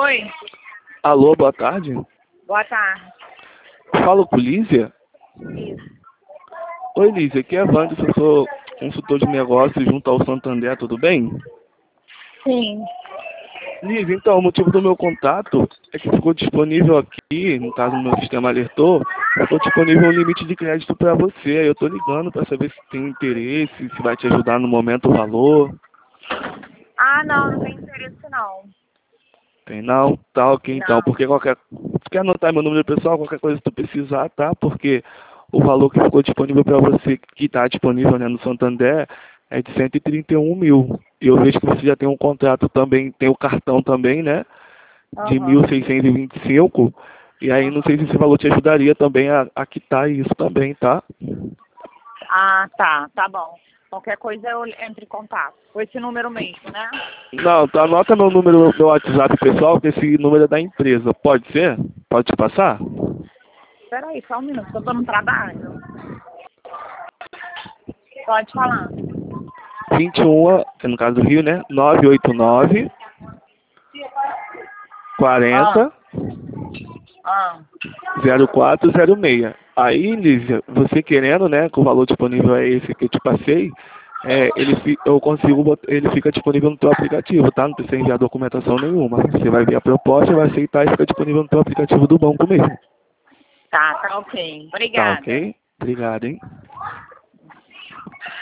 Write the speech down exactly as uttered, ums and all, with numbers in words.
Oi, Alô, boa tarde. boa tarde. Falo com Lízia? Isso. Oi, Lízia, aqui é Wanderson, eu sou consultor de negócios junto ao Santander, tudo bem? Sim. Lízia, então, o motivo do meu contato é que ficou disponível aqui, no caso, no meu sistema alertou, ficou disponível um limite de crédito para você. Eu estou ligando para saber se tem interesse, se vai te ajudar no momento o valor. Ah, não, não tem interesse não. Tem não? Tá ok, então, Não. porque qualquer... Tu quer anotar meu número pessoal, qualquer coisa que tu precisar, tá? Porque o valor que ficou disponível para você, que está disponível, né, no Santander, é de cento e trinta e um mil. E eu vejo que você já tem um contrato também, tem o cartão também, né? De Aham. mil seiscentos e vinte e cinco. E aí não Aham. sei se esse valor te ajudaria também a, a quitar isso também, tá? Ah, tá, tá bom. Qualquer coisa eu entro em contato. Com esse número mesmo, né? Não, tá, anota meu número, meu WhatsApp pessoal, que esse número é da empresa. Pode ser? Pode te passar? Espera aí, só um minuto, eu tô no trabalho. Pode falar. vinte e um, no caso do Rio, né? nove oito nove, Ah, quarenta, ah. zero quatro zero seis. Aí, Lízia, você querendo, né, com o valor disponível é esse que eu te passei, é, ele, fi- eu consigo, bot- ele fica disponível no teu aplicativo, tá? Não precisa enviar documentação nenhuma. Você vai ver a proposta, vai aceitar e fica disponível no teu aplicativo do banco mesmo. Tá, tá ok. Tá Obrigada. ok? Obrigado, hein?